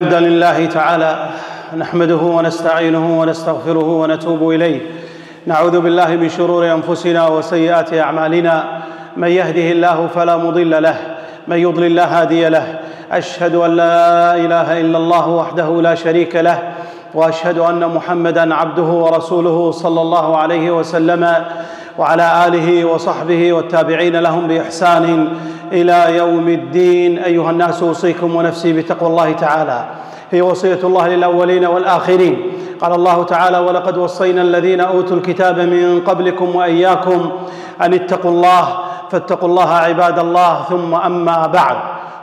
الحمد لله تعالى نحمده ونستعينه ونستغفره ونتوب إليه. نعوذ بالله من شرور أنفسنا وسيئات أعمالنا، من يهده الله فلا مضل له، من يضلل لا هادي له. أشهد أن لا إله إلا الله وحده لا شريك له، وأشهد أن محمدًا عبده ورسوله صلى الله عليه وسلم وعلى آله وصحبه والتابعين لهم بإحسان إلى يوم الدين. أيها الناس، أوصيكم ونفسي بتقوى الله تعالى، هي وصية الله للأولين والآخرين. قال الله تعالى: ولقد وصينا الذين أوتوا الكتاب من قبلكم وإياكم أن اتقوا الله، فاتقوا الله عباد الله. ثم أما بعد،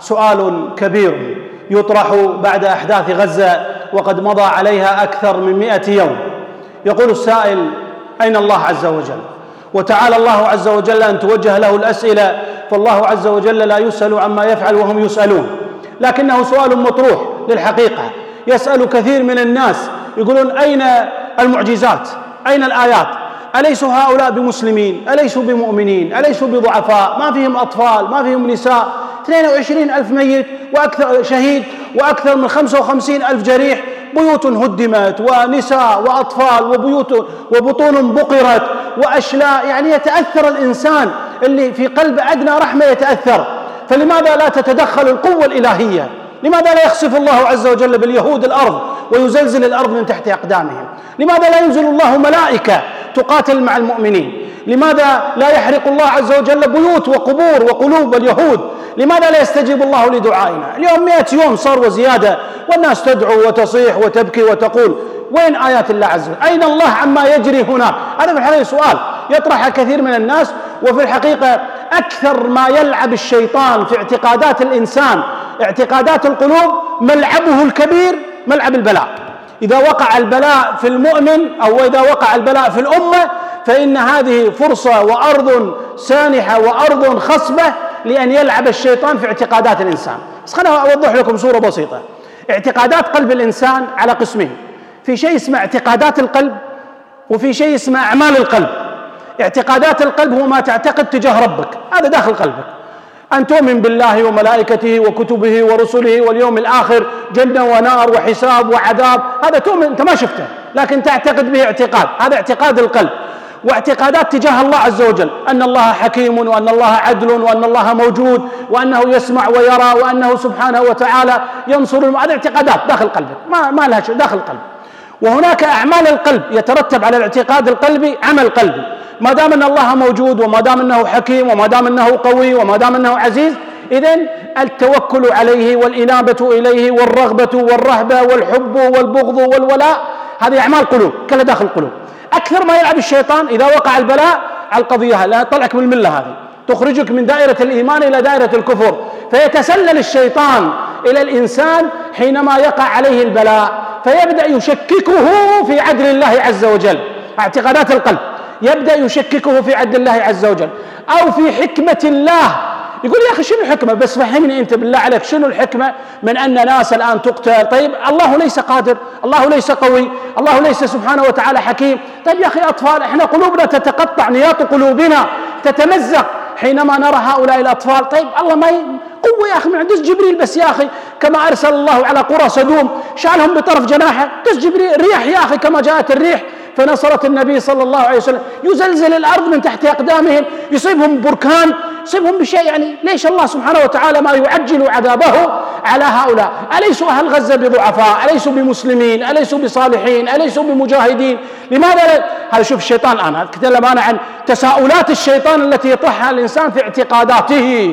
سؤال كبير يطرح بعد أحداث غزة وقد مضى عليها أكثر من 100 يوم. يقول السائل: أين الله عز وجل؟ وتعالى الله عز وجل أن توجه له الأسئلة، فالله عز وجل لا يسأل عما يفعل وهم يسألون. لكنه سؤال مطروح للحقيقة. يسأل كثير من الناس، يقولون: أين المعجزات؟ أين الآيات؟ أليسوا هؤلاء بمسلمين؟ أليسوا بمؤمنين؟ أليسوا بضعفاء؟ ما فيهم أطفال؟ ما فيهم نساء؟ 22,000 ميت وأكثر شهيد وأكثر من 55,000 جريح، بيوت هدمت ونساء وأطفال وبيوت وبطون بقرت وأشلاء. يعني يتأثر الإنسان اللي في قلب أدنى رحمة يتأثر. فلماذا لا تتدخل القوة الإلهية؟ لماذا لا يخسف الله عز وجل باليهود الأرض ويزلزل الأرض من تحت أقدامهم؟ لماذا لا ينزل الله ملائكة تقاتل مع المؤمنين؟ لماذا لا يحرق الله عز وجل بيوت وقبور وقلوب اليهود؟ لماذا لا يستجيب الله لدعائنا؟ اليوم 100 يوم صار وزيادة، والناس تدعو وتصيح وتبكي وتقول: وين آيات الله عز وجل؟ أين الله عما يجري هناك؟ هذا في الحقيقة سؤال يطرح كثير من الناس. وفي الحقيقة أكثر ما يلعب الشيطان في اعتقادات الإنسان، اعتقادات القلوب، ملعبه الكبير ملعب البلاء. إذا وقع البلاء في المؤمن أو إذا وقع البلاء في الأمة، فإن هذه فرصة وأرض سانحة وأرض خصبة لأن يلعب الشيطان في اعتقادات الإنسان. بس خليني أوضح لكم صورة بسيطة. اعتقادات قلب الإنسان على قسمين: في شيء اسمه اعتقادات القلب، وفي شيء اسمه أعمال القلب. اعتقادات القلب هو ما تعتقد تجاه ربك، هذا داخل قلبك، أن تؤمن بالله وملائكته وكتبه ورسله واليوم الآخر، جنة ونار وحساب وعذاب. هذا تؤمن، أنت ما شفته لكن تعتقد به اعتقاد، هذا اعتقاد القلب. واعتقادات تجاه الله عز وجل: أن الله حكيم، وأن الله عدل، وأن الله موجود، وأنه يسمع ويرى، وأنه سبحانه وتعالى ينصر هذه اعتقادات داخل قلبك، ما لها شيء داخل القلب. وهناك أعمال القلب يترتب على الاعتقاد القلبي عمل قلبي. ما دام أن الله موجود، وما دام أنه حكيم، وما دام أنه قوي، وما دام أنه عزيز، إذن التوكل عليه والإنابة إليه والرغبة والرهبة والحب والبغض والولاء، هذه أعمال قلوب كلها داخل القلوب. أكثر ما يلعب الشيطان إذا وقع البلاء على القضية، لا تطلعك من الملة، هذه تخرجك من دائرة الإيمان إلى دائرة الكفر. فيتسلل الشيطان إلى الإنسان حينما يقع عليه البلاء، فيبدأ يشككه في عدل الله عز وجل. اعتقادات القلب يبدأ يشككه في عدل الله عز وجل أو في حكمة الله. يقول: يا أخي شنو الحكمة؟ بس فهمني أنت بالله عليك، شنو الحكمة من أن ناس الآن تقتل؟ طيب الله ليس قادر، الله ليس قوي، الله ليس سبحانه وتعالى حكيم. طيب يا أخي أطفال، إحنا قلوبنا تتقطع، نياط قلوبنا تتمزق حينما نرى هؤلاء الأطفال. طيب الله ما قوة يا أخي، من دس جبريل بس يا أخي، كما أرسل الله على قرى سدوم شالهم بطرف جناحه، دس جبريل. ريح يا أخي كما جاءت الريح فنصرت النبي صلى الله عليه وسلم، يزلزل الأرض من تحت أقدامهم، يصيبهم بركان، يصيبهم بشيء. يعني ليش الله سبحانه وتعالى ما يعجل عذابه على هؤلاء؟ أليسوا أهل غزة بضعفاء؟ أليسوا بمسلمين؟ أليسوا بصالحين؟ أليسوا بمجاهدين؟ لماذا هذا شوف الشيطان الآن أتكلم أنا عن تساؤلات الشيطان التي يطرحها الإنسان في اعتقاداته،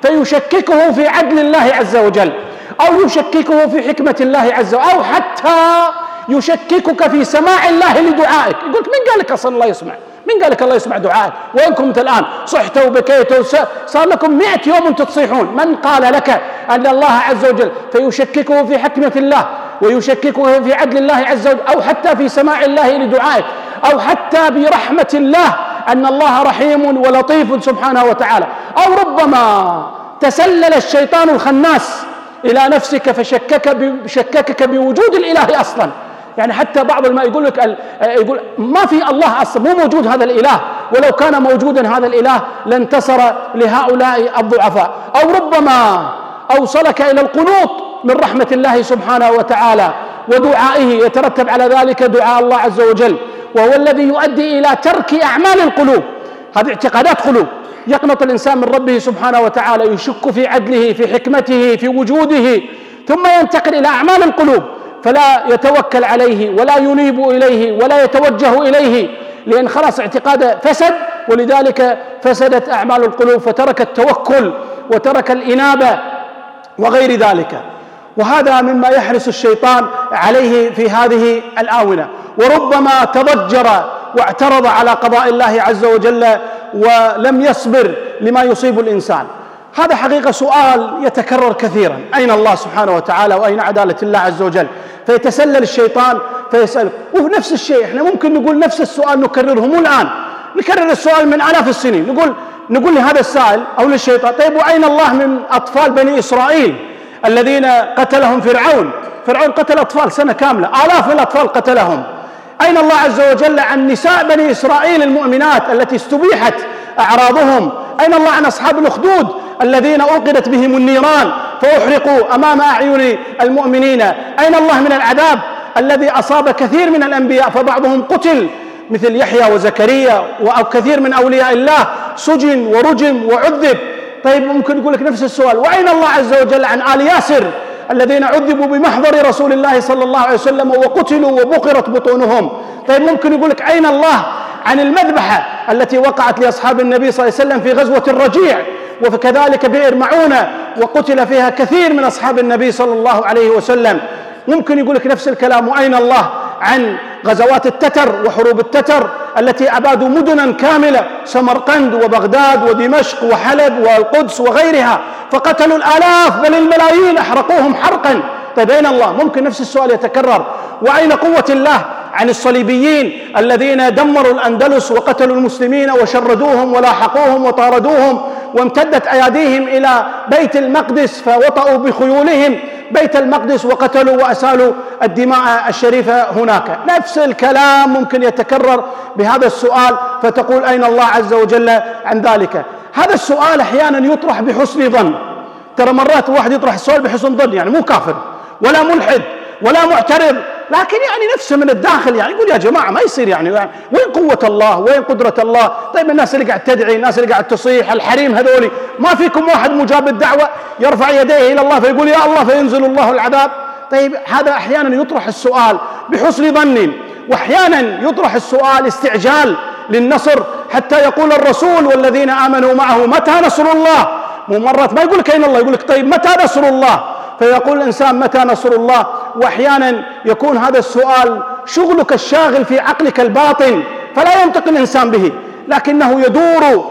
فيشككه في عدل الله عز وجل، أو يشككه في حكمة الله عز وجل، أو حتى يشككك في سماع الله لدعائك. يقولك: من قال لك أصلا الله يسمع؟ من قال لك الله يسمع دعائك؟ وينكم أنت الآن صحتوا وبكيتوا، صار لكم 100 يوم أنتم تصيحون، من قال لك أن الله عز وجل؟ فيشككه في حكمة الله، ويشككه في عدل الله عز وجل، أو حتى في سماع الله لدعائك، أو حتى برحمة الله، أن الله رحيم ولطيف سبحانه وتعالى. أو ربما تسلل الشيطان الخناس إلى نفسك فشككك بوجود الإله أصلا. يعني حتى بعض الماء يقول لك يقول ما في الله أصلا، مو موجود هذا الإله، ولو كان موجودا هذا الإله لانتصر لهؤلاء الضعفاء. أو ربما أوصلك إلى القنوط من رحمة الله سبحانه وتعالى ودعائه، يترتب على ذلك دعاء الله عز وجل، وهو الذي يؤدي إلى ترك أعمال القلوب. هذه اعتقادات قلوب، يقنط الإنسان من ربه سبحانه وتعالى، يشك في عدله، في حكمته، في وجوده، ثم ينتقل إلى أعمال القلوب فلا يتوكل عليه ولا ينيب إليه ولا يتوجه إليه، لأن خلاص اعتقاده فسد، ولذلك فسدت أعمال القلوب، فترك التوكل وترك الإنابة وغير ذلك. وهذا مما يحرص الشيطان عليه في هذه الآونة، وربما تضجر واعترض على قضاء الله عز وجل ولم يصبر لما يصيب الإنسان. هذا حقيقة سؤال يتكرر كثيرا: أين الله سبحانه وتعالى وأين عدالة الله عز وجل؟ فيتسلل الشيطان فيسأل. ونفس الشيء احنا ممكن نقول نفس السؤال نكرره، مو الآن، نكرر السؤال من آلاف السنين، نقول لهذا السائل أو للشيطان: طيب وأين الله من أطفال بني إسرائيل الذين قتلهم فرعون قتل أطفال سنة كاملة، آلاف الأطفال قتلهم. أين الله عز وجل عن نساء بني إسرائيل المؤمنات التي استبيحت أعراضهم؟ أين الله عن أصحاب الأخدود الذين أوقدت بهم النيران فأحرقوا أمام أعين المؤمنين؟ أين الله من العذاب الذي أصاب كثير من الأنبياء فبعضهم قتل مثل يحيى وزكريا، أو كثير من أولياء الله سجن ورجم وعذب؟ طيب ممكن يقول لك نفس السؤال: وأين الله عز وجل عن آل ياسر الذين عذبوا بمحضر رسول الله صلى الله عليه وسلم وقتلوا وبقرت بطونهم؟ طيب ممكن يقول لك: أين الله عن المذبحة التي وقعت لأصحاب النبي صلى الله عليه وسلم في غزوة الرجيع، وكذلك بئر معونة وقتل فيها كثير من أصحاب النبي صلى الله عليه وسلم؟ ممكن يقول لك نفس الكلام: وأين الله عن غزوات التتر وحروب التتر التي أبادوا مدنا كاملة، سمرقند وبغداد ودمشق وحلب والقدس وغيرها، فقتلوا الآلاف بل الملايين، أحرقوهم حرقا؟ طيب أين الله؟ ممكن نفس السؤال يتكرر. وأين قوة الله عن الصليبيين الذين دمروا الأندلس وقتلوا المسلمين وشردوهم ولاحقوهم وطاردوهم، وامتدت أياديهم إلى بيت المقدس فوطئوا بخيولهم بيت المقدس وقتلوا وأسالوا الدماء الشريفة هناك؟ نفس الكلام ممكن يتكرر بهذا السؤال، فتقول: أين الله عز وجل عن ذلك؟ هذا السؤال أحيانا يطرح بحسن ظن. ترى مرات الواحد يطرح السؤال بحسن ظن، يعني مو كافر ولا ملحد ولا معترض، لكن يعني نفسه من الداخل يعني يقول: يا جماعة ما يصير، يعني وين قوة الله؟ وين قدرة الله؟ طيب الناس اللي قاعد تدعي، الناس اللي قاعد تصيح، الحريم هذولي، ما فيكم واحد مجاب الدعوة يرفع يديه إلى الله فيقول: يا الله، فينزل الله العذاب؟ طيب هذا أحيانا يطرح السؤال بحسن ظن، وأحيانا يطرح السؤال استعجال للنصر، حتى يقول الرسول والذين آمنوا معه: متى نصر الله؟ مرات ما يقول لك أين الله، يقول لك: طيب متى نصر الله؟ فيقول الإنسان: متى نصر الله؟ وأحيانا يكون هذا السؤال شغلك الشاغل في عقلك الباطن فلا ينطق الإنسان به، لكنه يدور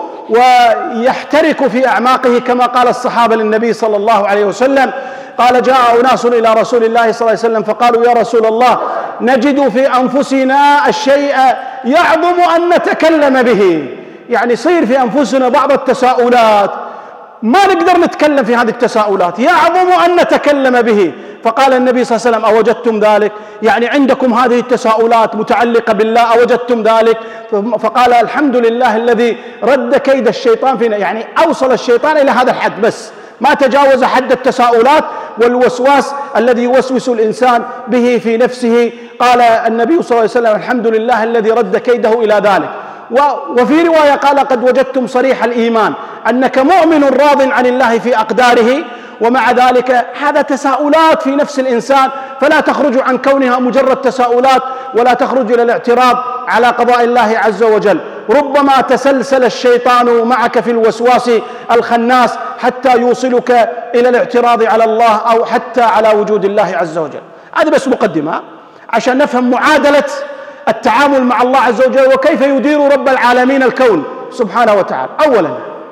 ويحترك في أعماقه، كما قال الصحابة للنبي صلى الله عليه وسلم. قال: جاء أناس إلى رسول الله صلى الله عليه وسلم فقالوا: يا رسول الله، نجد في أنفسنا الشيء يعظم أن نتكلم به، يعني يصير في أنفسنا بعض التساؤلات ما نقدر نتكلم في هذه التساؤلات، يعظم أن نتكلم به. فقال النبي صلى الله عليه وسلم: أوجدتم ذلك؟ يعني عندكم هذه التساؤلات متعلقة بالله، أوجدتم ذلك؟ فقال: الحمد لله الذي رد كيد الشيطان فينا، يعني أوصل الشيطان إلى هذا الحد، بس ما تجاوز حد التساؤلات والوسواس الذي يوسوس الإنسان به في نفسه. قال النبي صلى الله عليه وسلم: الحمد لله الذي رد كيده إلى ذلك. وفي رواية قال: قد وجدتم صريح الإيمان، أنك مؤمن راض عن الله في أقداره، ومع ذلك هذا تساؤلات في نفس الإنسان، فلا تخرج عن كونها مجرد تساؤلات، ولا تخرج إلى الاعتراض على قضاء الله عز وجل. ربما تسلسل الشيطان معك في الوسواس الخناس حتى يوصلك إلى الاعتراض على الله أو حتى على وجود الله عز وجل. هذه بس مقدمة عشان نفهم معادلة التعامل مع الله عز وجل، وكيف يدير رب العالمين الكون سبحانه وتعالى. أولا،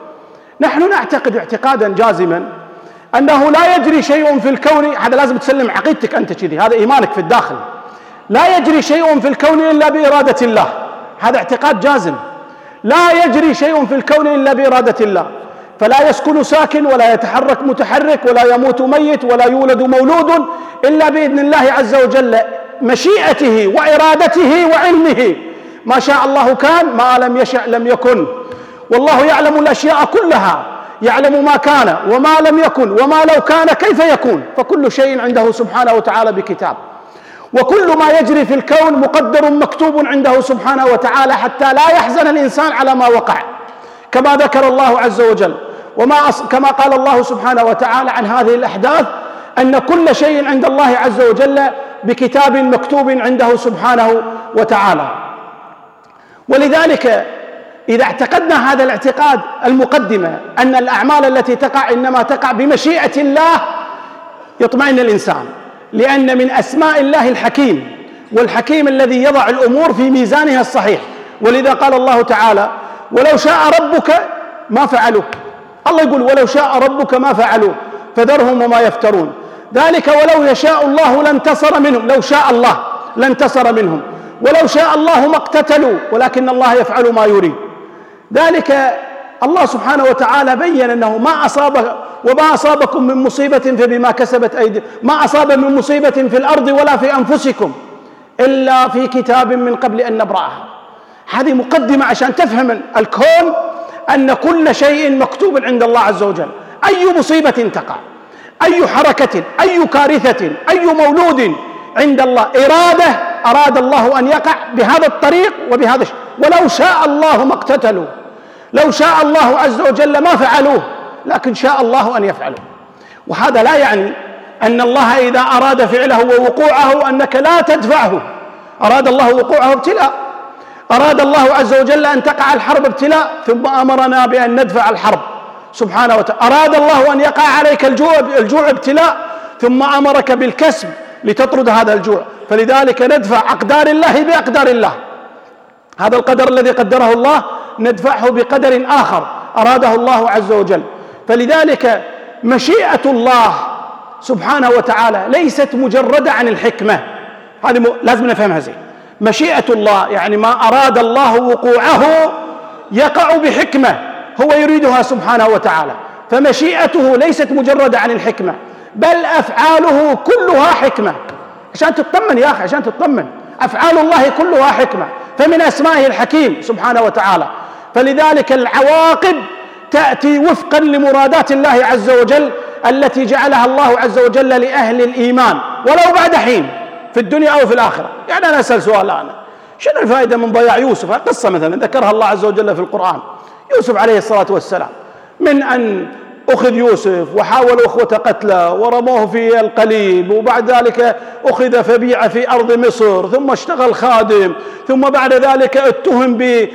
نحن نعتقد اعتقادا جازما أنه لا يجري شيء في الكون، هذا لازم تسلم عقيدتك أنت كذي، هذا إيمانك في الداخل، لا يجري شيء في الكون إلا بإرادة الله. هذا اعتقاد جازم، لا يجري شيء في الكون إلا بإرادة الله، فلا يسكن ساكن ولا يتحرك متحرك ولا يموت ميت ولا يولد مولود إلا بإذن الله عز وجل، مشيئته وإرادته وعلمه. ما شاء الله كان، ما لم يشأ لم يكن، والله يعلم الأشياء كلها، يعلم ما كان وما لم يكن وما لو كان كيف يكون، فكل شيء عنده سبحانه وتعالى بكتاب، وكل ما يجري في الكون مقدر مكتوب عنده سبحانه وتعالى حتى لا يحزن الإنسان على ما وقع، كما ذكر الله عز وجل كما قال الله سبحانه وتعالى عن هذه الأحداث أن كل شيء عند الله عز وجل بكتاب مكتوب عنده سبحانه وتعالى. ولذلك إذا اعتقدنا هذا الاعتقاد المقدمة أن الأعمال التي تقع إنما تقع بمشيئة الله يطمئن الإنسان، لأن من أسماء الله الحكيم، والحكيم الذي يضع الأمور في ميزانها الصحيح. ولذا قال الله تعالى ولو شاء ربك ما فعلوه، الله يقول ولو شاء ربك ما فعلوه فذرهم وما يفترون، ذلك ولو يشاء الله لانتصر منهم، لو شاء الله لانتصر منهم، ولو شاء الله ما اقتتلوا ولكن الله يفعل ما يريد. ذلك الله سبحانه وتعالى بين أنه وما أصابكم من مصيبة فبما كسبت أيديكم، ما أصاب من مصيبة في الأرض ولا في أنفسكم إلا في كتاب من قبل أن نبرأها. هذه مقدمة عشان تفهم الكون أن كل شيء مكتوب عند الله عز وجل، أي مصيبة تقع، أي حركة، أي كارثة، أي مولود عند الله أراد الله أن يقع بهذا الطريق وبهذا الشيء، ولو شاء الله ما اقتتلوا، لو شاء الله عز وجل ما فعلوه، لكن شاء الله أن يفعلوا. وهذا لا يعني أن الله إذا أراد فعله ووقوعه أنك لا تدفعه. أراد الله وقوعه ابتلاء، أراد الله عز وجل أن تقع الحرب ابتلاء ثم أمرنا بأن ندفع الحرب سبحانه وتعالى. أراد الله أن يقع عليك الجوع ابتلاء ثم أمرك بالكسب لتطرد هذا الجوع. فلذلك ندفع أقدار الله بأقدار الله، هذا القدر الذي قدره الله ندفعه بقدر آخر أراده الله عز وجل. فلذلك مشيئة الله سبحانه وتعالى ليست مجردة عن الحكمة، هذه لازم نفهمها زين. مشيئة الله يعني ما أراد الله وقوعه يقع بحكمة هو يريدها سبحانه وتعالى، فمشيئته ليست مجردة عن الحكمة بل أفعاله كلها حكمة. عشان تطمن يا أخي، عشان تطمن، أفعال الله كلها حكمة، فمن أسمائه الحكيم سبحانه وتعالى. فلذلك العواقب تأتي وفقا لمرادات الله عز وجل التي جعلها الله عز وجل لأهل الإيمان ولو بعد حين في الدنيا أو في الآخرة. يعني أنا أسأل سؤال الآن، شنو الفائدة من ضياع يوسف؟ قصة مثلا ذكرها الله عز وجل في القرآن، يوسف عليه الصلاة والسلام، من أن أخذ يوسف وحاولوا أخوته قتله ورموه في القليب، وبعد ذلك أخذ فبيع في أرض مصر، ثم اشتغل خادم، ثم بعد ذلك اتهم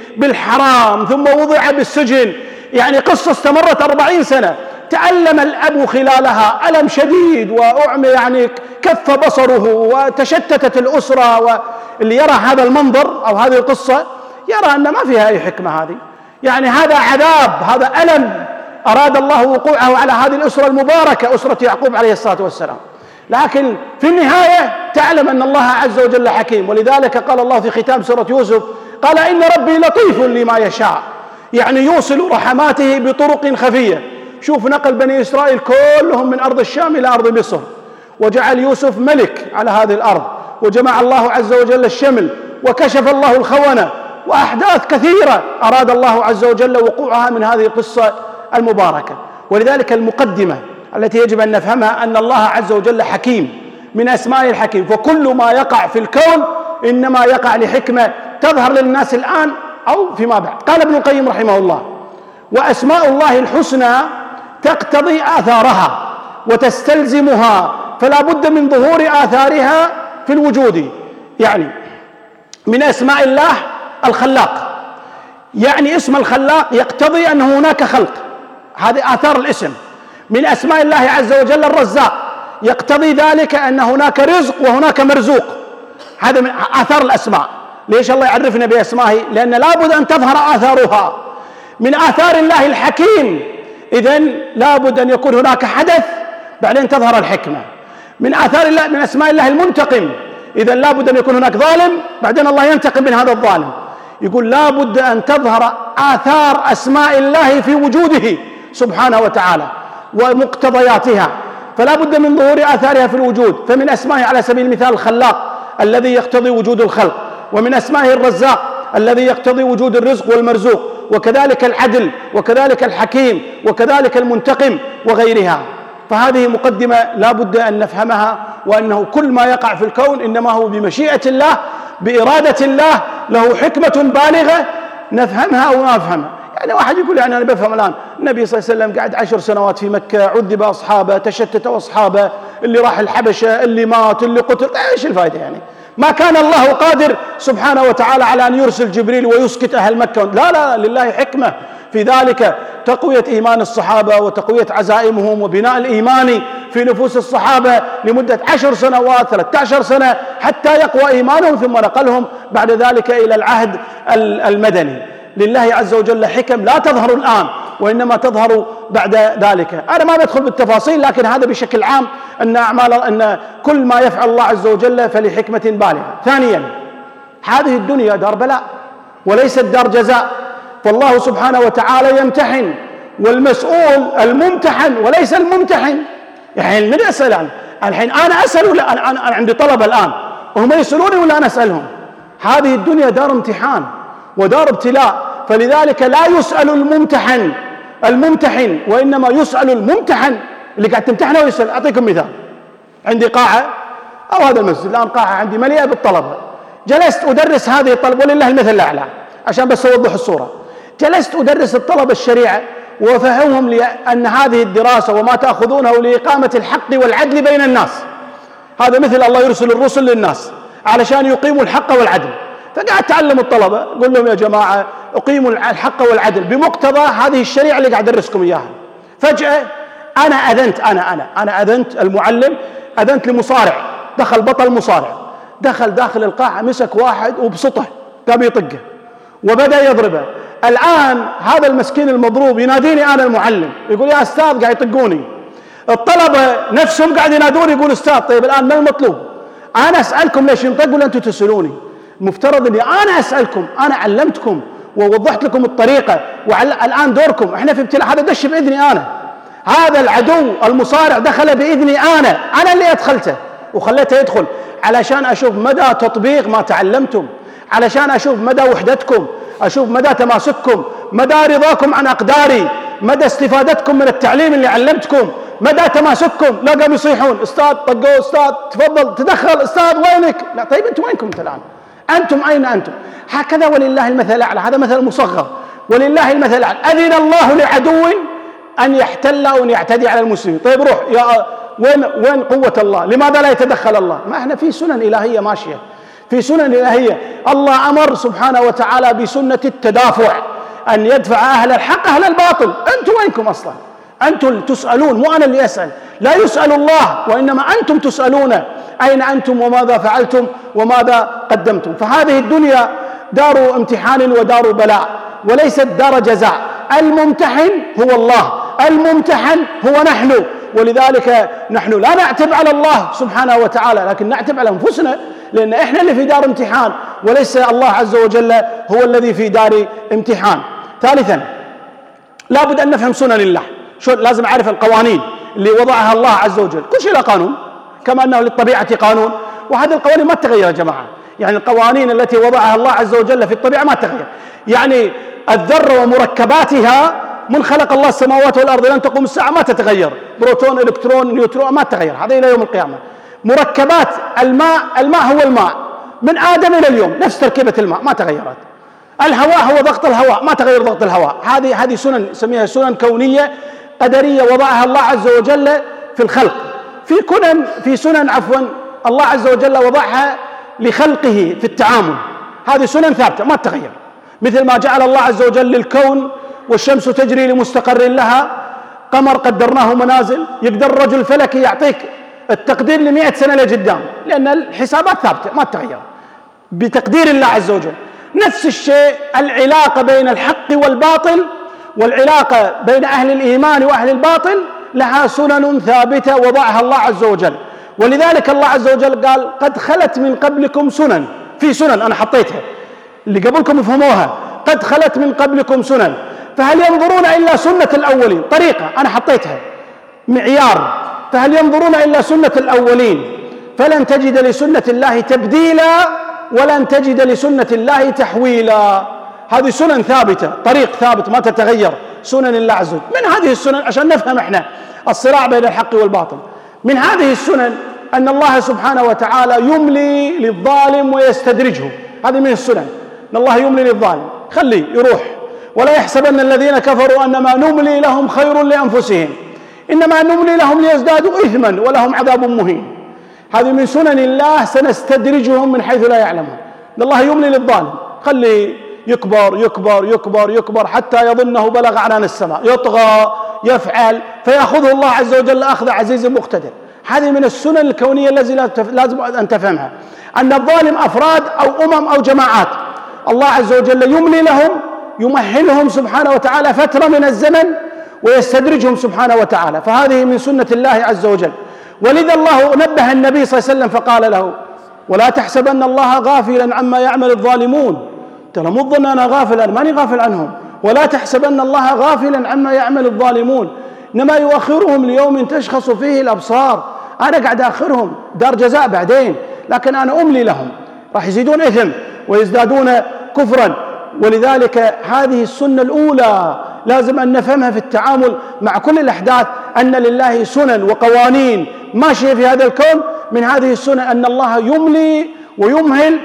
بالحرام، ثم وضع بالسجن. يعني قصة استمرت 40 سنة، تعلم الأب خلالها ألم شديد وأعمى، يعني كف بصره وتشتتت الأسرة. واللي يرى هذا المنظر أو هذه القصة يرى أن ما فيها أي حكمة هذه، يعني هذا عذاب، هذا ألم أراد الله وقوعه على هذه الأسرة المباركة، أسرة يعقوب عليه الصلاة والسلام. لكن في النهاية تعلم أن الله عز وجل حكيم. ولذلك قال الله في ختام سورة يوسف قال إن ربي لطيف لما يشاء، يعني يوصل رحماته بطرق خفية. شوف نقل بني إسرائيل كلهم من أرض الشام إلى أرض مصر، وجعل يوسف ملك على هذه الأرض، وجمع الله عز وجل الشمل، وكشف الله الخونة، وأحداث كثيرة أراد الله عز وجل وقوعها من هذه القصة المباركة. ولذلك المقدمة التي يجب أن نفهمها أن الله عز وجل حكيم، من أسمائه الحكيم، فكل ما يقع في الكون إنما يقع لحكمة تظهر للناس الآن أو فيما بعد. قال ابن القيم رحمه الله وأسماء الله الحسنى تقتضي آثارها وتستلزمها، فلا بد من ظهور آثارها في الوجود. يعني من أسماء الله الخلاق، يعني اسم الخلاق يقتضي أن هناك خلق، هذه آثار الاسم. من أسماء الله عز وجل الرزاق، يقتضي ذلك أن هناك رزق وهناك مرزوق، هذا من آثار الأسماء. ليش الله يعرفنا بأسمائه؟ لأن لابد أن تظهر آثارها. من آثار الله الحكيم، إذن لابد أن يكون هناك حدث بعدين تظهر الحكمة. من آثار الله، من أسماء الله المنتقم، إذن لابد أن يكون هناك ظالم بعدين الله ينتقم من هذا الظالم. يقول لابد أن تظهر آثار أسماء الله في وجوده سبحانه وتعالى ومقتضياتها، فلا بد من ظهور آثارها في الوجود. فمن أسمائه على سبيل المثال الخلاق الذي يقتضي وجود الخلق، ومن أسمائه الرزاق الذي يقتضي وجود الرزق والمرزوق، وكذلك العدل وكذلك الحكيم وكذلك المنتقم وغيرها. فهذه مقدمة لا بد أن نفهمها، وأنه كل ما يقع في الكون إنما هو بمشيئة الله بإرادة الله، له حكمة بالغة نفهمها أو ما نفهمها. يعني واحد يقول يعني أنا بفهم الآن النبي صلى الله عليه وسلم قعد 10 سنوات في مكة، عذب أصحابه، تشتتوا أصحابه، اللي راح الحبشة، اللي مات، اللي قتل، إيش الفائدة يعني؟ ما كان الله قادر سبحانه وتعالى على أن يرسل جبريل ويسكت أهل مكة؟ لا لا، لله حكمة في ذلك، تقوية إيمان الصحابة وتقوية عزائمهم وبناء الإيمان في نفوس الصحابة لمدة 10 سنوات 13 سنة حتى يقوى إيمانهم، ثم نقلهم بعد ذلك إلى العهد المدني. لله عز وجل حكم لا تظهر الآن وإنما تظهر بعد ذلك. أنا ما بدخل بالتفاصيل، لكن هذا بشكل عام أن كل ما يفعل الله عز وجل فلحكمة بالغة. ثانيا، هذه الدنيا دار بلاء وليست دار جزاء، فالله سبحانه وتعالى يمتحن، والمسؤول الممتحن وليس الممتحن. يعني من أسأل الحين؟ أنا أسأل ولا أنا عندي طلبة الآن وهم يسألوني ولا أنا أسألهم؟ هذه الدنيا دار امتحان ودار ابتلاء، فلذلك لا يسأل الممتحن وإنما يسأل الممتحن اللي قاعد تمتحنه ويسأل. أعطيكم مثال، عندي قاعة أو هذا المسجد الآن قاعة عندي مليئة بالطلبة، جلست أدرس هذه الطلبة ولله المثل الأعلى عشان بس أوضح الصورة. جلست أدرس الطلبة الشريعة وأفهمهم لأن هذه الدراسة وما تأخذونه لإقامة الحق والعدل بين الناس. هذا مثل الله يرسل الرسل للناس علشان يقيموا الحق والعدل. فقاعد تعلم الطلبة، قل لهم يا جماعة أقيموا الحق والعدل بمقتضى هذه الشريعة اللي قاعد أدرسكم إياها. فجأة أنا أذنت المعلم، أذنت لمصارع، دخل بطل مصارع، دخل داخل القاعة، مسك واحد وبسطه قام يطقه وبدأ يضربه. الآن هذا المسكين المضروب يناديني أنا المعلم، يقول يا أستاذ قاعد يطقوني. الطلبة نفسهم قاعد ينادوني يقول أستاذ. طيب الآن ما المطلوب؟ أنا أسألكم ليش ينطق ولا أنتم تسألوني؟ المفترض أني أنا أسألكم، أنا علمتكم ووضحت لكم الطريقة، والآن دوركم. إحنا في ابتلاء، هذا دش بإذني أنا، هذا العدو المصارع دخل بإذني أنا اللي أدخلته وخليته يدخل علشان أشوف مدى تطبيق ما تعلمتم، علشان أشوف مدى وحدتكم، أشوف مدى تماسككم، مدى رضاكم عن أقداري، مدى استفادتكم من التعليم اللي علمتكم، مدى تماسككم. لا قاموا يصيحون أستاذ، طقوا أستاذ، تفضل تدخل أستاذ، وينك؟ لا طيب أنتم وينكم أنت الآن؟ أنتم أين أنتم؟ هكذا ولله المثل الأعلى، هذا مثل مصغر، ولله المثل الأعلى. أذن الله لعدو أن يحتل أو أن يعتدي على المسلمين. طيب روح يا وين قوة الله؟ لماذا لا يتدخل الله؟ ما احنا في سنن إلهية ماشية، في سنن إلهية. الله أمر سبحانه وتعالى بسنة التدافع، أن يدفع أهل الحق أهل الباطل. أنتم وينكم أصلا؟ أنتم تسألون، مو أنا اللي أسأل، لا يسأل الله وإنما أنتم تسألون أين أنتم وماذا فعلتم وماذا قدمتم. فهذه الدنيا دار امتحان ودار بلاء وليست دار جزاء. الممتحن هو الله، الممتحن هو نحن، ولذلك نحن لا نعتب على الله سبحانه وتعالى، لكن نعتب على أنفسنا، لأن إحنا اللي في دار امتحان وليس الله عز وجل هو الذي في دار امتحان. ثالثا، لابد أن نفهم سنن الله. لازم أعرف القوانين اللي وضعها الله عز وجل. كل شيء له قانون، كما أنه للطبيعة قانون، وهذه القوانين ما تتغير يا جماعة. يعني القوانين التي وضعها الله عز وجل في الطبيعة ما تتغير. يعني الذرة ومركباتها، من خلق الله السماوات والأرض لن تقوم الساعة، ما تتغير، بروتون إلكترون نيوترون ما تتغير، هذا إلى يوم القيامة. مركبات الماء هو الماء من آدم إلى اليوم، نفس تركيبة الماء ما تغيرت. الهواء هو ضغط الهواء، ما تغير ضغط الهواء. هذه سنن نسميها سنن كونية قدرية وضعها الله عز وجل في الخلق. في سنن الله عز وجل وضعها لخلقه في التعامل، هذه سنن ثابتة ما تتغير. مثل ما جعل الله عز وجل للكون والشمس تجري لمستقر لها، قمر قدرناه منازل، يقدر الرجل الفلكي يعطيك التقدير ل100 سنة لقدام، لأن الحسابات ثابتة ما تتغير بتقدير الله عز وجل. نفس الشيء العلاقة بين الحق والباطل، والعلاقة بين أهل الإيمان وأهل الباطل لها سنن ثابتة وضعها الله عز وجل. ولذلك الله عز وجل قال قد خلت من قبلكم سنن. في سنن أنا حطيتها اللي قبلكم يفهموها، قد خلت من قبلكم سنن، فهل ينظرون إلا سنة الأولين؟ طريقة أنا حطيتها، معيار، فهل ينظرون إلا سنة الأولين؟ فلن تجد لسنة الله تبديلا ولن تجد لسنة الله تحويلا. هذه سنن ثابتة، طريق ثابت ما تتغير، سنن الله عز وجل. من هذه السنن عشان نفهم احنا الصراع بين الحق والباطل، من هذه السنن أن الله سبحانه وتعالى يملي للظالم ويستدرجه. هذه من السنن، أن الله يملي للظالم، خليه يروح، ولا يحسبن الذين كفروا أنما نملي لهم خير لأنفسهم إنما نملي لهم ليزدادوا إثما ولهم عذاب مهين. هذه من سنن الله، سنستدرجهم من حيث لا يعلمون. أن الله يملي للظالم، خليه يكبر يكبر يكبر يكبر حتى يظنه بلغ عنان السماء، يطغى يفعل فيأخذه الله عز وجل أخذ عزيز مقتدر. هذه من السنن الكونية التي لازم أن تفهمها، أن الظالم أفراد أو أمم أو جماعات، الله عز وجل يملي لهم، يمهلهم سبحانه وتعالى فترة من الزمن ويستدرجهم سبحانه وتعالى. فهذه من سنة الله عز وجل. ولذا الله نبه النبي صلى الله عليه وسلم فقال له: ولا تحسبن الله غافلا عما يعمل الظالمون. ترى مو ظن أنا غافل، أنا ماني غافل عنهم. ولا تحسبن الله غافلا عما يعمل الظالمون، إنما يؤخرهم ليوم تشخص فيه الأبصار. أنا قاعد أخرهم دار جزاء بعدين، لكن أنا أملي لهم، راح يزيدون إثم ويزدادون كفرا. ولذلك هذه السنة الأولى لازم أن نفهمها في التعامل مع كل الأحداث، أن لله سنن وقوانين ماشية في هذا الكون. من هذه السنن أن الله يملي ويمهل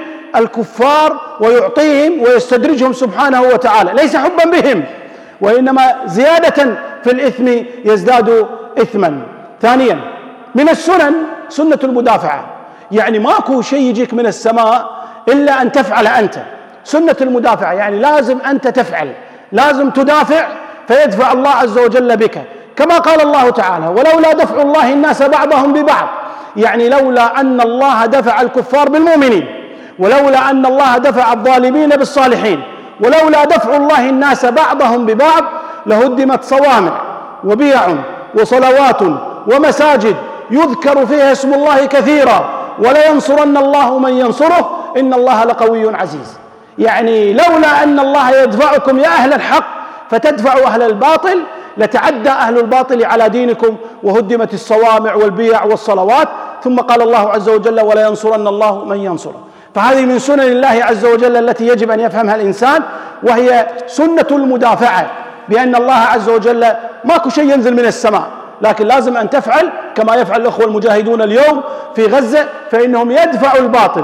الكفار ويعطيهم ويستدرجهم سبحانه وتعالى، ليس حبا بهم وإنما زيادة في الإثم يزداد إثما. ثانيا من السنن سنة المدافعة، يعني ماكو شيء يجيك من السماء إلا أن تفعل أنت. سنة المدافعة يعني لازم أنت تفعل، لازم تدافع فيدفع الله عز وجل بك، كما قال الله تعالى: ولولا دفع الله الناس بعضهم ببعض. يعني لولا أن الله دفع الكفار بالمؤمنين، ولولا أن الله دفع الظالمين بالصالحين، ولولا دفع الله الناس بعضهم ببعض لهدمت صوامع وبيع وصلوات ومساجد يذكر فيها اسم الله كثيرا ولينصرن الله من ينصره إن الله لقوي عزيز. يعني لولا أن الله يدفعكم يا أهل الحق فتدفعوا أهل الباطل لتعدى أهل الباطل على دينكم وهدمت الصوامع والبيع والصلوات. ثم قال الله عز وجل: ولينصرن الله من ينصره. فهذه من سنن الله عز وجل التي يجب أن يفهمها الإنسان، وهي سنة المدافعة، بأن الله عز وجل ماكو شيء ينزل من السماء، لكن لازم أن تفعل كما يفعل الأخوة المجاهدون اليوم في غزة، فإنهم يدفعوا الباطل.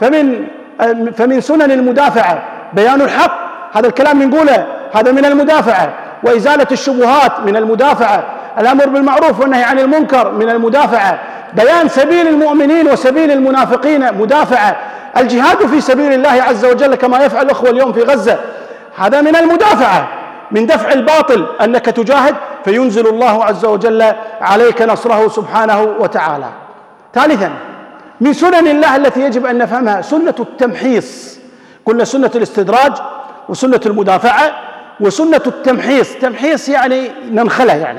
فمن سنن المدافعة بيان الحق، هذا الكلام نقوله، هذا من المدافعة. وإزالة الشبهات من المدافعة. الأمر بالمعروف والنهي عن المنكر من المدافعة. بيان سبيل المؤمنين وسبيل المنافقين مدافعة. الجهاد في سبيل الله عز وجل كما يفعل الأخوة اليوم في غزة، هذا من المدافعة، من دفع الباطل، أنك تجاهد فينزل الله عز وجل عليك نصره سبحانه وتعالى. ثالثا من سنن الله التي يجب أن نفهمها سنة التمحيص. قلنا سنة الاستدراج وسنة المدافعة وسنة التمحيص. تمحيص يعني ننخله،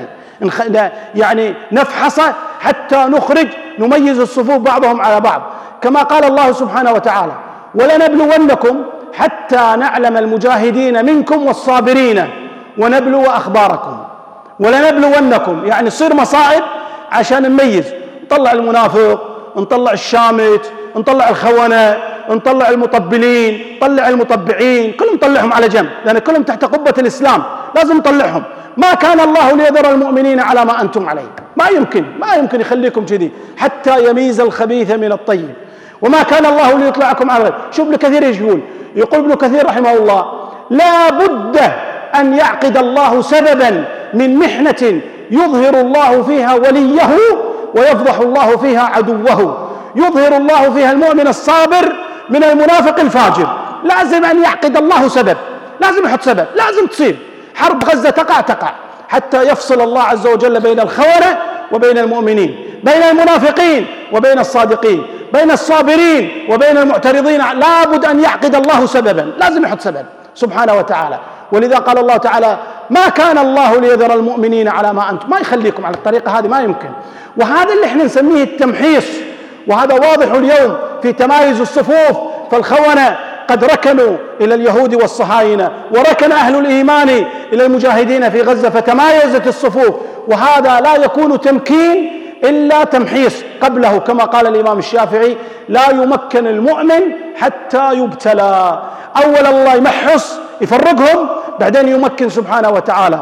يعني نفحصه حتى نخرج، نميز الصفوف بعضهم على بعض، كما قال الله سبحانه وتعالى: ولنبلونكم حتى نعلم المجاهدين منكم والصابرين ونبلو أخباركم. ولنبلونكم يعني تصير مصائب عشان نميز، نطلع المنافق، نطلع الشامت، نطلع الخونة، نطلع المطبلين، نطلع المطبعين، كلهم نطلعهم على جنب، لأن كلهم تحت قبة الإسلام، لازم نطلعهم. ما كان الله ليذر المؤمنين على ما أنتم عليه، ما يمكن يخليكم كذي حتى يميز الخبيث من الطيب. وما كان الله ليطلعكم على الغيب. شوف ابن كثير يقول ابن كثير رحمه الله: لا بد أن يعقد الله سببا من محنة يظهر الله فيها وليه ويفضح الله فيها عدوه. يظهر الله فيها المؤمن الصابر من المنافق الفاجر. لازم أن يعقد الله سبب، لازم يحط سبب، لازم تصير حرب غزة تقع حتى يفصل الله عز وجل بين الخونة وبين المؤمنين، بين المنافقين وبين الصادقين، بين الصابرين وبين المعترضين. لابد أن يعقد الله سببا، لازم يحط سبب سبحانه وتعالى. ولذا قال الله تعالى: ما كان الله ليذر المؤمنين على ما أنتم، ما يخليكم على الطريقة هذه، ما يمكن. وهذا اللي احنا نسميه التمحيص، وهذا واضح اليوم في تمايز الصفوف. فالخونة قد ركنوا إلى اليهود والصهاينة، وركن أهل الإيمان إلى المجاهدين في غزة، فتمايزت الصفوف. وهذا لا يكون تمكين إلا تمحيص قبله، كما قال الإمام الشافعي: لا يمكن المؤمن حتى يبتلى. أول الله يمحص يفرقهم، بعدين يمكن سبحانه وتعالى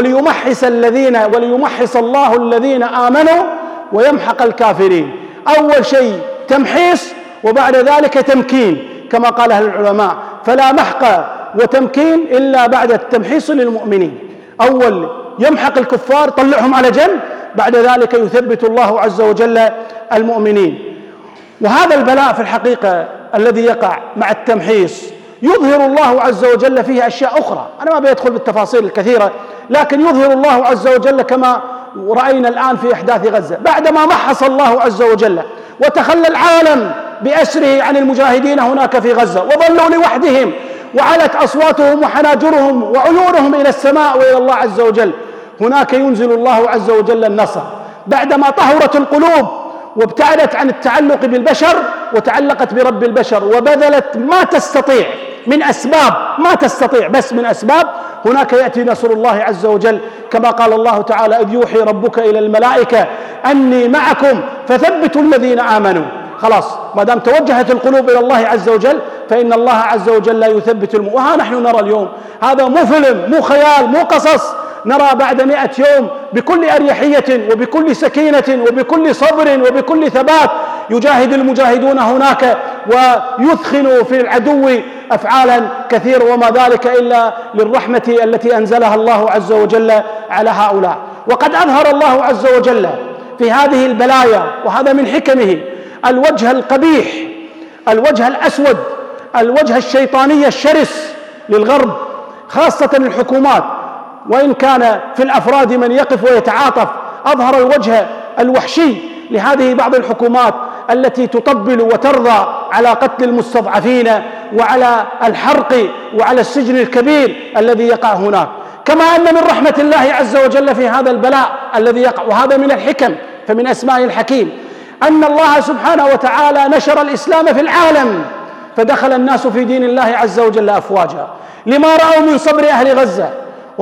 وليمحص الله الذين آمنوا ويمحق الكافرين. أول شيء تمحيص، وبعد ذلك تمكين كما قال أهل العلماء، فلا محق وتمكين إلا بعد التمحيص للمؤمنين. أول يمحق الكفار، طلعهم على جنب، بعد ذلك يثبت الله عز وجل المؤمنين. وهذا البلاء في الحقيقة الذي يقع مع التمحيص يظهر الله عز وجل فيه أشياء أخرى، أنا ما بيدخل بالتفاصيل الكثيرة، لكن يظهر الله عز وجل كما رأينا الآن في أحداث غزة. بعدما محص الله عز وجل وتخلى العالم بأسره عن المجاهدين هناك في غزة وظلوا لوحدهم، وعلت أصواتهم وحناجرهم وعيونهم إلى السماء وإلى الله عز وجل، هناك ينزل الله عز وجل النصر. بعدما طهرت القلوب وابتعدت عن التعلق بالبشر وتعلقت برب البشر وبذلت ما تستطيع من أسباب، ما تستطيع بس من أسباب، هناك يأتي نصر الله عز وجل كما قال الله تعالى: إذ يوحي ربك إلى الملائكة أني معكم فثبتوا الذين آمنوا. خلاص، ما دام توجهت القلوب إلى الله عز وجل فإن الله عز وجل يثبت وها نحن نرى اليوم، هذا مو فيلم، مو خيال، مو قصص، نرى بعد 100 يوم بكل أريحية وبكل سكينة وبكل صبر وبكل ثبات يجاهد المجاهدون هناك ويثخنوا في العدو أفعالا كثيرة، وما ذلك إلا للرحمة التي أنزلها الله عز وجل على هؤلاء. وقد أظهر الله عز وجل في هذه البلايا، وهذا من حكمه، الوجه القبيح، الوجه الأسود، الوجه الشيطاني الشرس للغرب، خاصة الحكومات، وإن كان في الأفراد من يقف ويتعاطف. أظهر الوجه الوحشي لهذه بعض الحكومات التي تطبل وترضى على قتل المستضعفين وعلى الحرق وعلى السجن الكبير الذي يقع هناك. كما أن من رحمة الله عز وجل في هذا البلاء الذي يقع، وهذا من الحكم، فمن أسماء الحكيم أن الله سبحانه وتعالى نشر الإسلام في العالم، فدخل الناس في دين الله عز وجل أفواجا، لما رأوا من صبر أهل غزة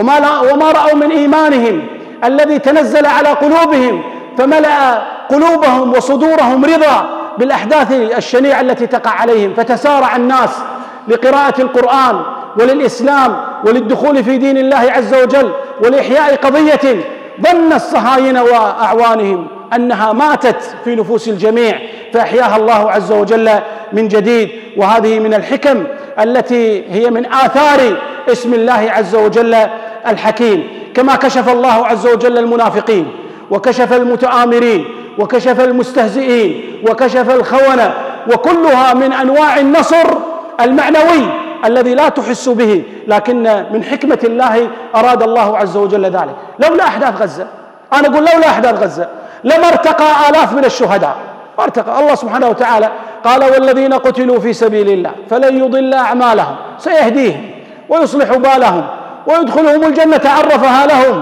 وما رأوا من إيمانهم الذي تنزل على قلوبهم، فملأ قلوبهم وصدورهم رضا بالأحداث الشنيعة التي تقع عليهم، فتسارع الناس لقراءة القرآن وللإسلام وللدخول في دين الله عز وجل ولإحياء قضية ظن الصهاينة وأعوانهم أنها ماتت في نفوس الجميع، فأحياها الله عز وجل من جديد. وهذه من الحكم التي هي من آثار اسم الله عز وجل الحكيم. كما كشف الله عز وجل المنافقين، وكشف المتآمرين، وكشف المستهزئين، وكشف الخونة، وكلها من أنواع النصر المعنوي الذي لا تحس به، لكن من حكمة الله أراد الله عز وجل ذلك. لولا أحداث غزة، أنا أقول لولا أحداث غزة لما ارتقى آلاف من الشهداء، وارتقى الله سبحانه وتعالى قال: والذين قتلوا في سبيل الله فلن يضل أعمالهم، سيهديهم ويصلح بالهم ويدخلهم الجنة عرفها لهم.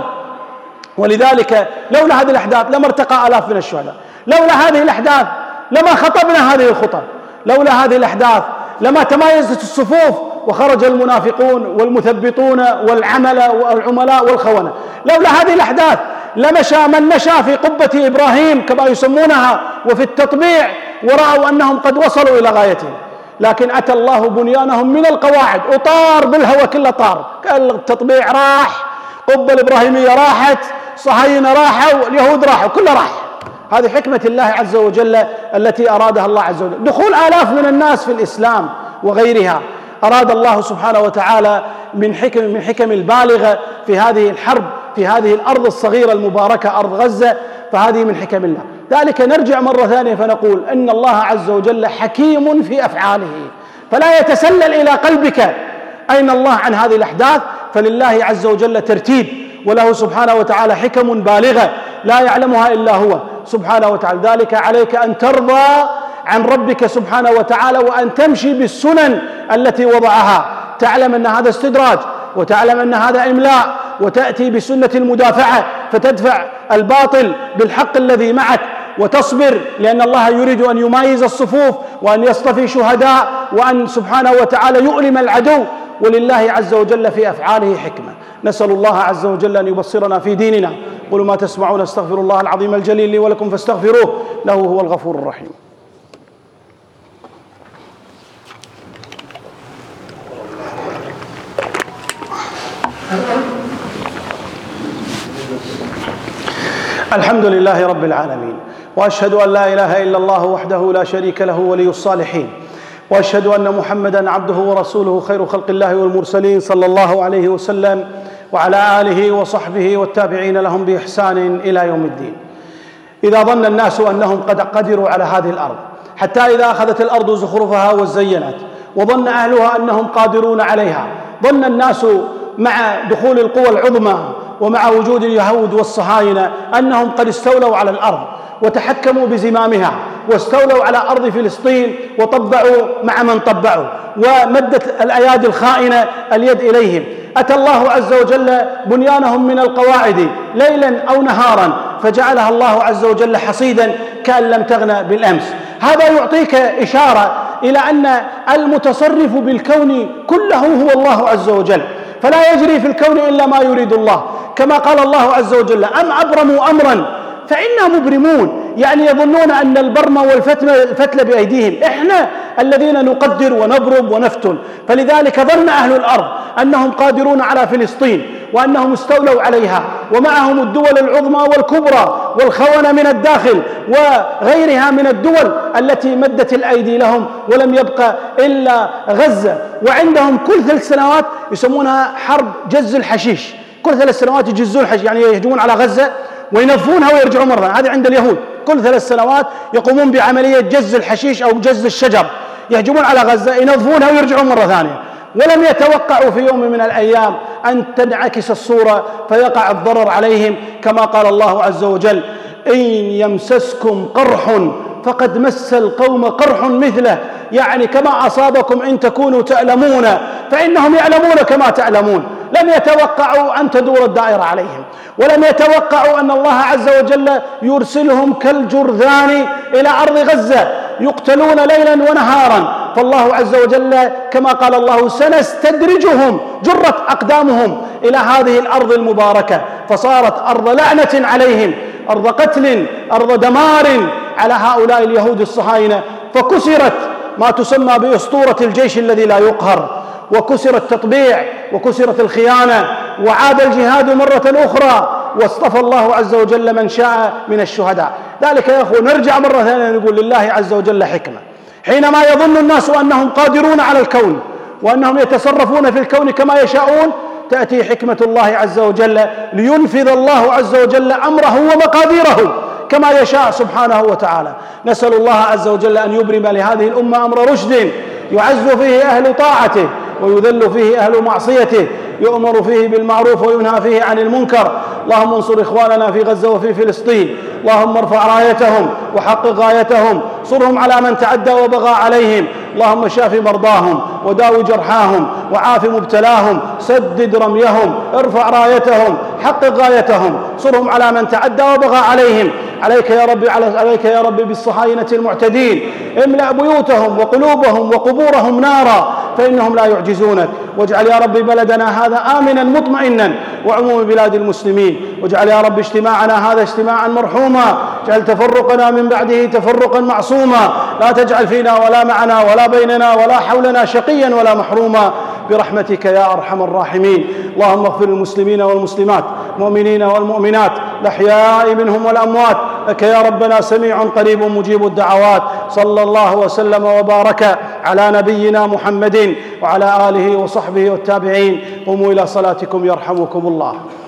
ولذلك لولا هذه الأحداث لما ارتقى آلاف من الشهداء، لولا هذه الأحداث لما خطبنا هذه الخطب، لولا هذه الأحداث لما تمايزت الصفوف وخرج المنافقون والمثبطون والعملاء والخونة، لولا هذه الأحداث لمشى من مشى في قبة إبراهيم كما يسمونها وفي التطبيع ورأوا أنهم قد وصلوا إلى غايتهم، لكن أتى الله بنيانهم من القواعد وطار بالهوى، كله طار، التطبيع راح، قبة الإبراهيمية راحت، صهاينة راحوا، اليهود راحوا، كله راح. هذه حكمة الله عز وجل التي أرادها الله عز وجل. دخول آلاف من الناس في الإسلام وغيرها أراد الله سبحانه وتعالى من حكم البالغة في هذه الحرب، في هذه الأرض الصغيرة المباركة أرض غزة، فهذه من حكم الله. ذلك نرجع مرة ثانية فنقول أن الله عز وجل حكيم في أفعاله، فلا يتسلل إلى قلبك أين الله عن هذه الأحداث، فلله عز وجل ترتيب، وله سبحانه وتعالى حكم بالغة لا يعلمها إلا هو سبحانه وتعالى. ذلك عليك أن ترضى عن ربك سبحانه وتعالى وأن تمشي بالسنن التي وضعها، تعلم أن هذا استدراج، وتعلم أن هذا إملاء، وتأتي بسنة المدافعة فتدفع الباطل بالحق الذي معك، وتصبر لأن الله يريد أن يمايز الصفوف وأن يصطفي شهداء وأن سبحانه وتعالى يؤلم العدو، ولله عز وجل في أفعاله حكمة. نسأل الله عز وجل أن يبصرنا في ديننا. قولوا ما تسمعون، استغفر الله العظيم الجليل لي ولكم فاستغفروه، له هو الغفور الرحيم. الحمد لله رب العالمين، وأشهد أن لا إله إلا الله وحده لا شريك له ولي الصالحين، وأشهد أن محمدًا عبده ورسوله خير خلق الله والمرسلين صلى الله عليه وسلم وعلى آله وصحبه والتابعين لهم بإحسان إلى يوم الدين. إذا ظن الناس أنهم قد قدروا على هذه الأرض، حتى إذا أخذت الأرض زخرفها وزينت وظن أهلها أنهم قادرون عليها، ظن الناس مع دخول القوى العظمى ومع وجود اليهود والصهاينة أنهم قد استولوا على الأرض وتحكموا بزمامها واستولوا على أرض فلسطين وطبعوا مع من طبعوا، ومدت الأيادي الخائنة اليد إليهم. أتى الله عز وجل بنيانهم من القواعد ليلا أو نهارا فجعلها الله عز وجل حصيدا كأن لم تغن بالأمس. هذا يعطيك إشارة إلى أن المتصرف بالكون كله هو الله عز وجل، فلا يجري في الكون إلا ما يريد الله، كما قال الله عز وجل: أم أبرموا أمرا فإنا مبرمون، يعني يظنون أن البرم والفتل بأيديهم، إحنا الذين نقدر ونبرم ونفتن. فلذلك ظن أهل الأرض أنهم قادرون على فلسطين وأنهم استولوا عليها، ومعهم الدول العظمى والكبرى والخونة من الداخل وغيرها من الدول التي مدت الأيدي لهم، ولم يبقى إلا غزة. وعندهم كل 3 سنوات يسمونها حرب جز الحشيش، كل 3 سنوات يجزون الحشيش، يعني يهجمون على غزة وينظفونها ويرجعون مرة. هذه عند اليهود كل 3 سنوات يقومون بعملية جز الحشيش أو جز الشجر، يهجمون على غزة ينظفونها ويرجعون مرة ثانية. ولم يتوقعوا في يوم من الأيام أن تنعكس الصورة فيقع الضرر عليهم، كما قال الله عز وجل: إن يمسسكم قرح فقد مس القوم قرح مثله، يعني كما أصابكم إن تكونوا تألمون فإنهم يعلمون كما تعلمون. لم يتوقعوا أن تدور الدائرة عليهم، ولم يتوقعوا أن الله عز وجل يرسلهم كالجرذان إلى أرض غزة يقتلون ليلا ونهارا. فالله عز وجل كما قال الله: سنستدرجهم، جرت أقدامهم إلى هذه الأرض المباركة، فصارت أرض لعنة عليهم، أرض قتل، أرض دمار على هؤلاء اليهود الصهاينة. فكسرت ما تسمى بأسطورة الجيش الذي لا يقهر، وكسر التطبيع، وكسرت الخيانة، وعاد الجهاد مرة أخرى، واصطفى الله عز وجل من شاء من الشهداء. ذلك يا أخوة نرجع مرة ثانية نقول: لله عز وجل حكمة. حينما يظن الناس أنهم قادرون على الكون وأنهم يتصرفون في الكون كما يشاءون، تأتي حكمة الله عز وجل لينفذ الله عز وجل أمره ومقاديره كما يشاء سبحانه وتعالى. نسأل الله عز وجل أن يبرم لهذه الأمة أمر رشد يعز فيه أهل طاعته ويذل فيه أهل معصيته، يؤمر فيه بالمعروف وينهى فيه عن المنكر. اللهم انصر إخواننا في غزة وفي فلسطين، اللهم ارفع رايتهم وحقق غايتهم، صرهم على من تعدى وبغى عليهم. اللهم شاف مرضاهم وداوي جرحاهم وعاف مبتلاهم، سدد رميهم، ارفع رايتهم، حقق غايتهم، صرهم على من تعدى وبغى عليهم. عليك يا رب بالصهاينة المعتدين، املأ بيوتهم وقلوبهم وقبورهم نارا فإنهم لا يعجزونك. واجعل يا رب بلدنا هذا آمنا مطمئنا وعموم بلاد المسلمين، واجعل يا رب اجتماعنا هذا اجتماعا مرحوما، اجعل تفرقنا من بعده تفرقا معصوما، لا تجعل فينا ولا معنا ولا بيننا ولا حولنا شقيا ولا محروما برحمتك يا أرحم الراحمين. اللهم اغفر للمسلمين والمسلمات، المؤمنين والمؤمنات، الأحياء منهم والأموات، لك يا ربنا سميع قريب مجيب الدعوات. صلى الله وسلم وبارك على نبينا محمد وعلى آله وصحبه والتابعين. قوموا إلى صلاتكم يرحمكم الله.